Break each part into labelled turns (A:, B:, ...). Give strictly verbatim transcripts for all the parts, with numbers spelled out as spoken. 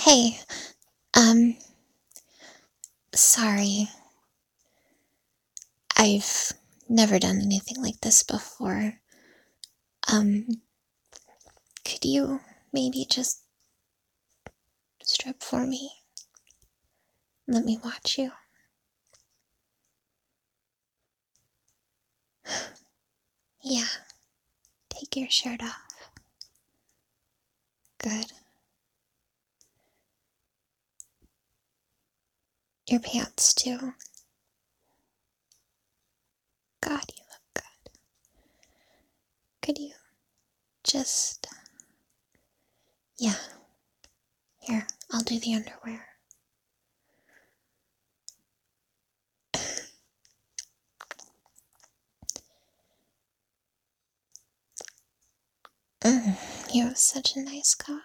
A: Hey, um, sorry. I've never done anything like this before. Um, could you maybe just strip for me? Let me watch you. Yeah, take your shirt off. Good. Your pants, too. God, you look good. Could you just. Yeah, here, I'll do the underwear. Mm, you have such a nice cock.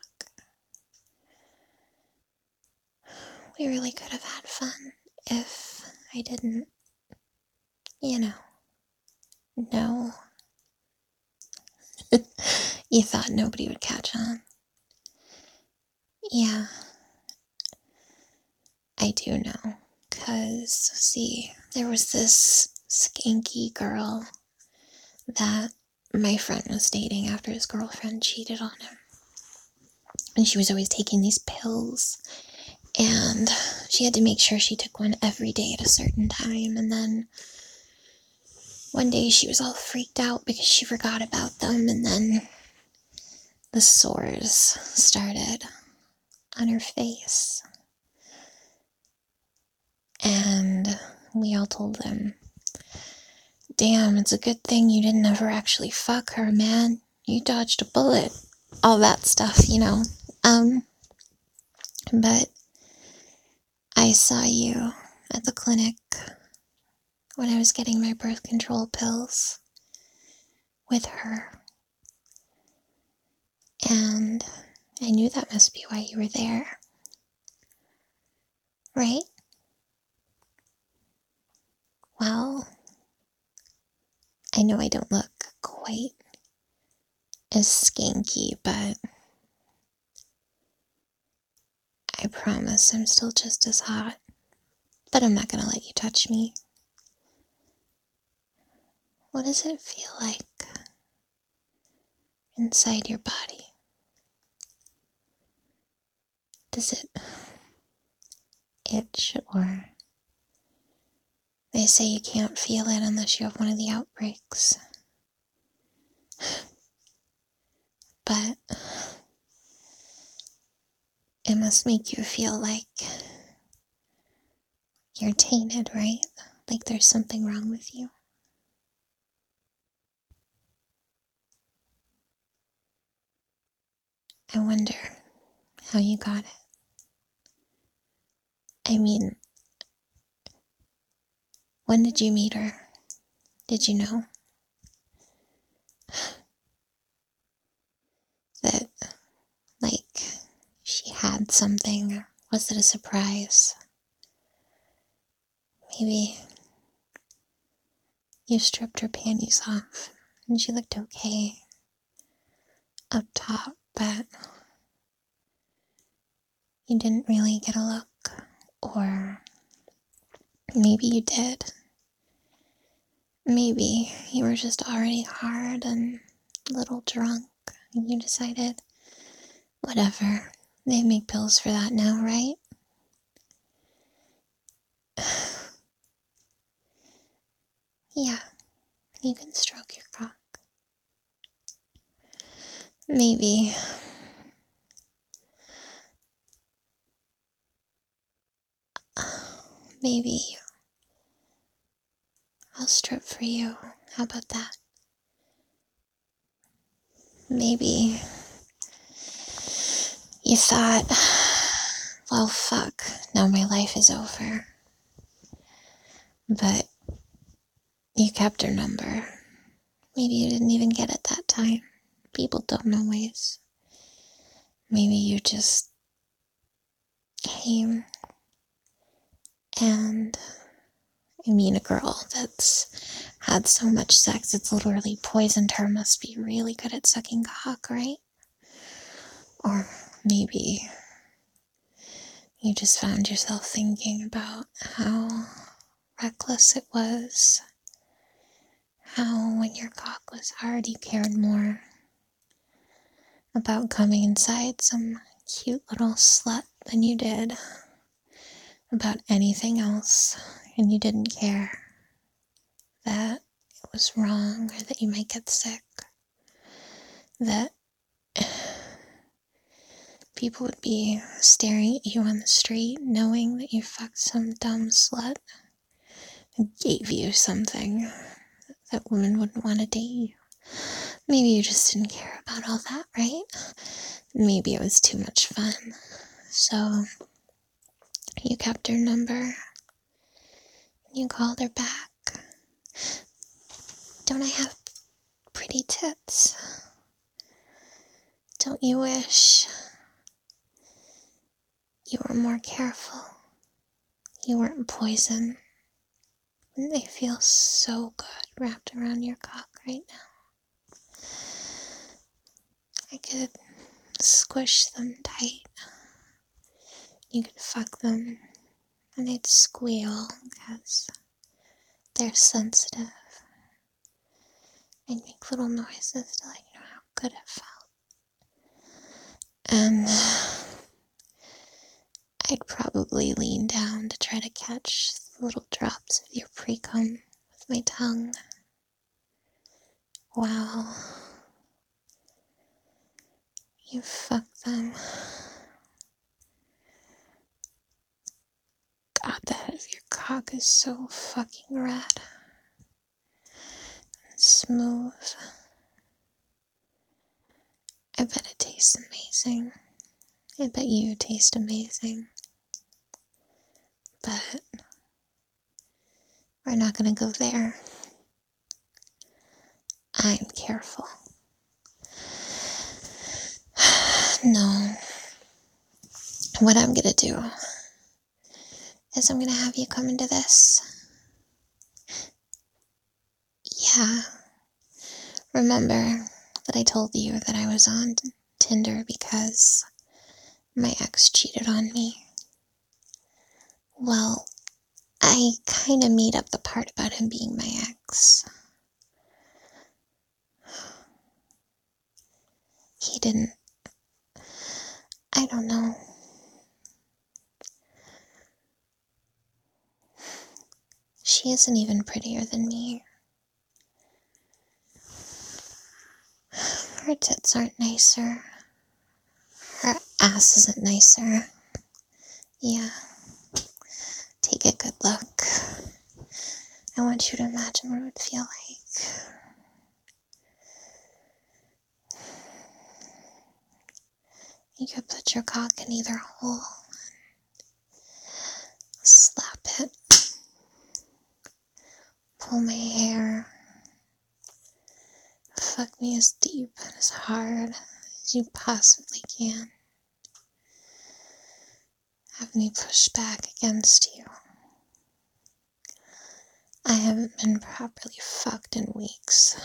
A: We really could have had fun if I didn't, you know, know. You thought nobody would catch on. Yeah, I do know. Cause, see, there was this skanky girl that my friend was dating after his girlfriend cheated on him. And she was always taking these pills. And she had to make sure she took one every day at a certain time. And then one day she was all freaked out because she forgot about them. And then the sores started on her face. And we all told them, damn, it's a good thing you didn't ever actually fuck her, man. You dodged a bullet. All that stuff, you know. Um, but I saw you at the clinic when I was getting my birth control pills with her. And I knew that must be why you were there. Right? Well, I know I don't look quite as skanky, but I promise I'm still just as hot. But I'm not gonna let you touch me. What does it feel like inside your body? Does it itch, or they say you can't feel it unless you have one of the outbreaks? But it must make you feel like you're tainted, right? Like there's something wrong with you. I wonder how you got it. I mean, when did you meet her? Did you know that, like, she had something? Or was it a surprise? Maybe you stripped her panties off and she looked okay up top, but you didn't really get a look. Or maybe you did. Maybe you were just already hard and a little drunk and you decided, whatever, they make pills for that now, right? Yeah, you can stroke your cock. Maybe. Maybe I'll strip for you. How about that? Maybe you thought, well, fuck, now my life is over. But you kept her number. Maybe you didn't even get it that time. People don't always. Maybe you just came and, I mean, a girl that's had so much sex it's literally poisoned her must be really good at sucking cock, right? Or maybe You just found yourself thinking about how reckless it was, how when your cock was hard you cared more about coming inside some cute little slut than you did about anything else, and you didn't care that it was wrong or that you might get sick, that people would be staring at you on the street knowing that you fucked some dumb slut and gave you something that women wouldn't want to date you. Maybe you just didn't care about all that, right? Maybe it was too much fun. So you kept her number. You called her back. Don't I have pretty tits? Don't you wish you were more careful? You weren't poison. Wouldn't they feel so good wrapped around your cock right now? I could squish them tight. You could fuck them, and they'd squeal because they're sensitive, and make little noises to let you know how good it felt. And I'd probably lean down to try to catch the little drops of your pre-cum with my tongue. Wow. You fuck them. God, the head of your cock is so fucking red. And smooth. I bet it tastes amazing. I bet you taste amazing. But we're not gonna go there. I'm careful. No. What I'm gonna do is I'm gonna have you come into this. Yeah. Remember that I told you that I was on Tinder because my ex cheated on me? Well, I kind of made up the part about him being my ex. He didn't. I don't know. She isn't even prettier than me. Her tits aren't nicer. Her ass isn't nicer. Yeah. Take a good look. I want you to imagine what it would feel like. You could put your cock in either hole. Slap it. Pull my hair. Fuck me as deep and as hard as you possibly can. Have me push back against you. I haven't been properly fucked in weeks.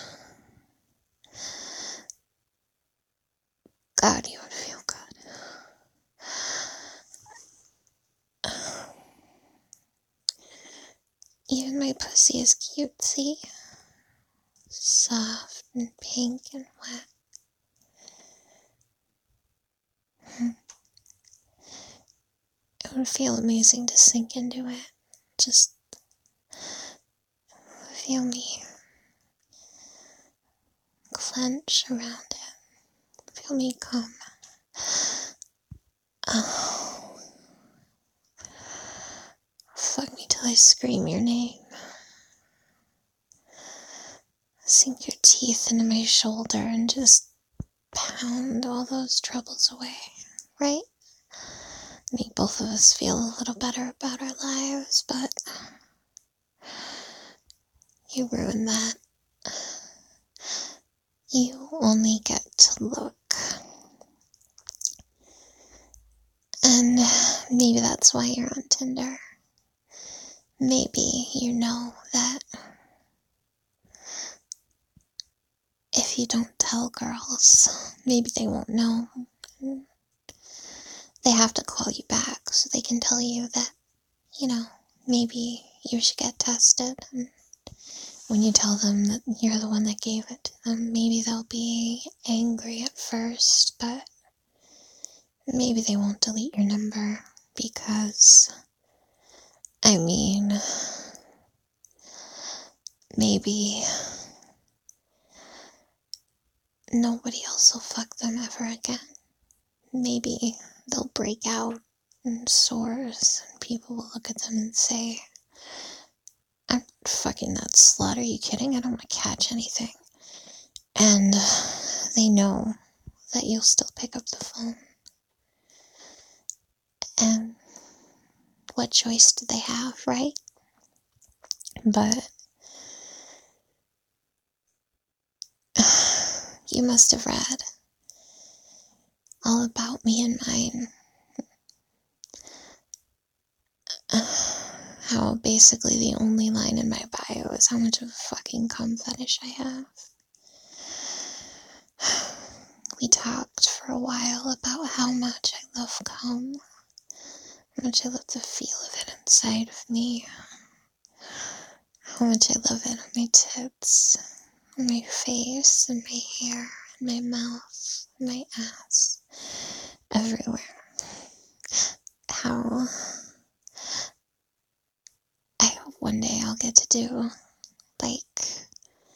A: God, you would feel good. Even my pussy is cutesy. Soft and pink and wet. It would feel amazing to sink into it. Just feel me clench around it. Feel me come. Oh. Fuck me till I scream your name. Sink your teeth into my shoulder and just pound all those troubles away, right? Make both of us feel a little better about our lives, but you ruin that. You only get to look. And maybe that's why you're on Tinder. Maybe you know that if you don't tell girls, maybe they won't know. they have to call you back so they can tell you that, you know, maybe you should get tested. And when you tell them that you're the one that gave it to them, maybe they'll be angry at first, but maybe they won't delete your number because, I mean, maybe nobody else will fuck them ever again. Maybe they'll break out in sores and people will look at them and say, I'm fucking that slut, are you kidding? I don't want to catch anything. And they know that you'll still pick up the phone. And what choice did they have, right? But you must have read all about me and mine. How basically the only line in my bio is how much of a fucking cum fetish I have. We talked for a while about how much I love cum, how much I love the feel of it inside of me, how much I love it on my tits, on my face, and my hair, and my mouth, and my ass, everywhere. How I hope one day I'll get to do, like,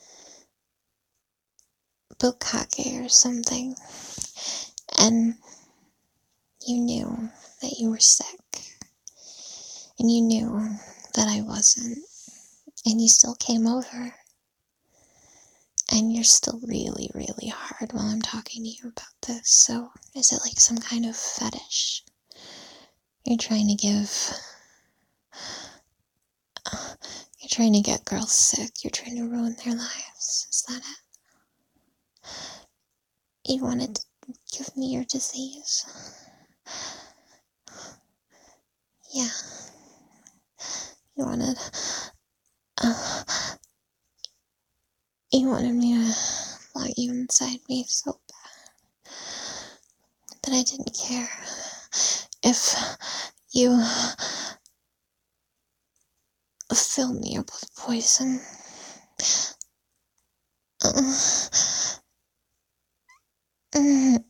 A: bukkake or something, and you knew that you were sick, and you knew that I wasn't, and you still came over, and you're still really, really hard while I'm talking to you about this. So is it like some kind of fetish? You're trying to give, uh, you're trying to get girls sick, you're trying to ruin their lives, is that it? You wanted to give me your disease? Yeah. You wanted, uh, you wanted me to lock you inside me so bad that I didn't care if you fill me up with poison. Uh, mm,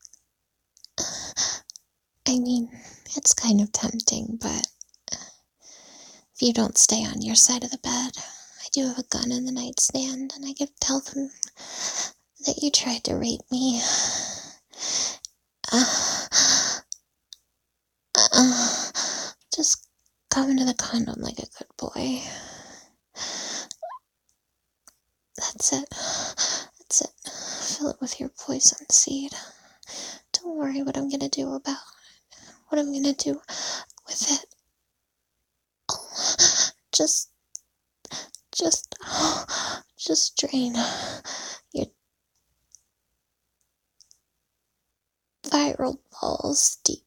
A: I mean, it's kind of tempting, but if you don't stay on your side of the bed, I do have a gun in the nightstand, and I could tell them that you tried to rape me. Uh, uh, just come into the condom like a good boy. That's it. That's it. Fill it with your poison seed. Don't worry what I'm gonna do about it. What I'm gonna do with it. Oh, just, just, just drain your viral balls deep,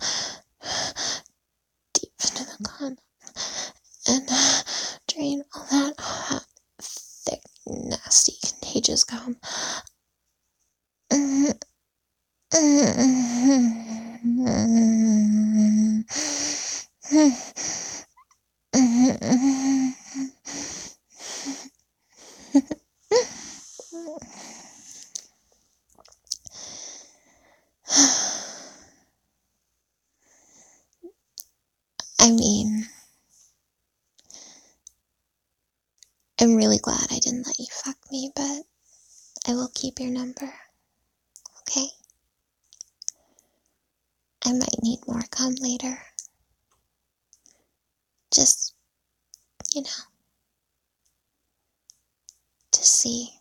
A: deep into the condom, and drain all that hot, thick, nasty, contagious cum. I mean, I'm really glad I didn't let you fuck me, but I will keep your number, okay? I might need more cum later. Just, you know, to see